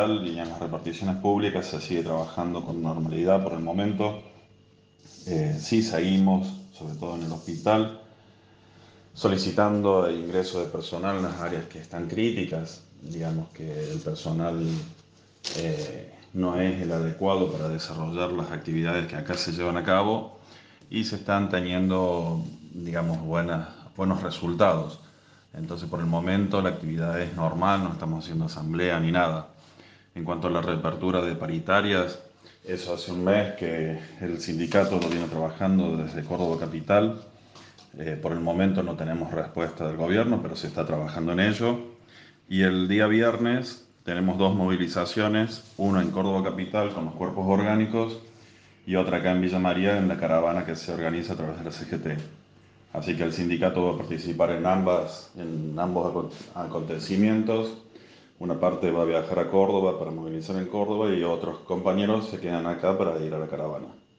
y en las reparticiones públicas se sigue trabajando con normalidad por el momento. Sí seguimos, sobre todo en el hospital, solicitando el ingreso de personal en las áreas que están críticas. Digamos que el personal no es el adecuado para desarrollar las actividades que acá se llevan a cabo y se están teniendo, digamos, buenos resultados. Entonces, por el momento la actividad es normal, no estamos haciendo asamblea ni nada. En cuanto a la reapertura de paritarias, eso hace un mes que el sindicato lo viene trabajando desde Córdoba Capital. Por el momento no tenemos respuesta del gobierno, pero se está trabajando en ello. Y el día viernes tenemos dos movilizaciones, una en Córdoba Capital con los cuerpos orgánicos y otra acá en Villa María en la caravana que se organiza a través de la CGT. Así que el sindicato va a participar en ambos acontecimientos. Una parte va a viajar a Córdoba para movilizar en Córdoba y otros compañeros se quedan acá para ir a la caravana.